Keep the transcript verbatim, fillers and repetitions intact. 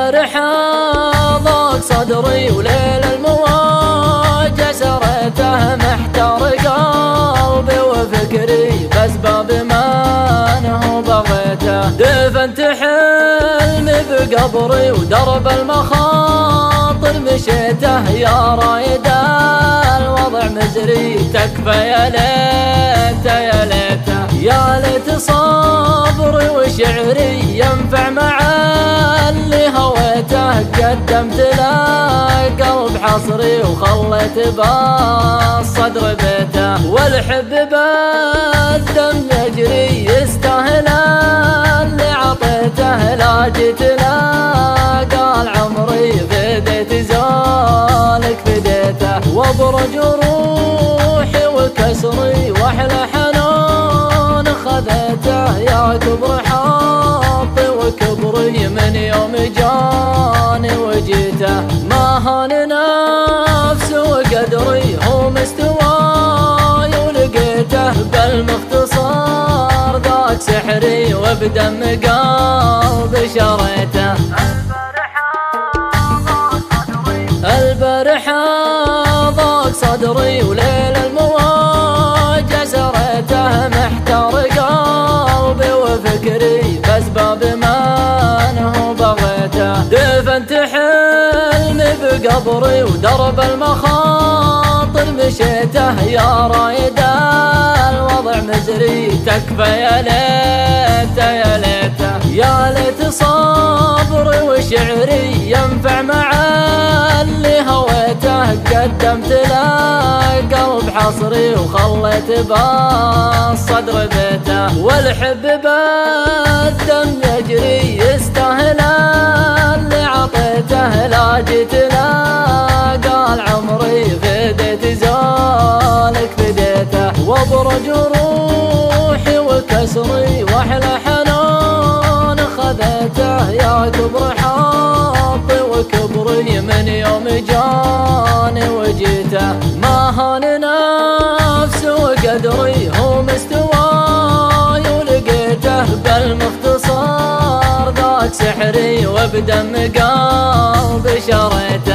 البارحة ضاق صدري وليل المواجع سريته محتار قلبي وفكري بأسباب ما أنه بغيته دفنت حلمي بقبري ودرب المخاطر مشيته يا رايد الوضع مزري تكفى يا ليت يا ليته يا ليت صبري وشعري ينفع مع اللي هويته قدمت له قلب حصري وخليت بالصدر بيته والحب بالدم يجري يستاهل اللي عطيته لا جيت له قال عمري فديت زولك فديته وابرج روحي وكسري واحلى حنون خذيته يا كبر حظي وكبري من يوم جاني وجيته ما هان نفسي وقدري هو مستواي ولقيته بالمختصر ذاك سحري وبدم قلبي شريته البارحة ضاق صدري وليل المواجع سريته محتار قلبي وفكري بأسباب ما أنه بغيته دفنت حلمي بقبري ودرب المخاطر مشيته يا رايد الوضع مزري تكفى يا ليت يا ليته يا ليت صبري وشعري ينفع مع اللي هويته قدمت له قلب حصري وخليت بالصدر بيته والحب بالدم يجري يستاهل اللي عطيته لا جيت له قال عمري فديت زولك فديته وابرج روحي وكسري واحلى حنون خذيته يا كبر حظي وكبري من يوم جاني وجيته ما هان نفسي وقدري هو مستواي ولقيته بالمختصر ذاك سحري وبدم قلبي شريته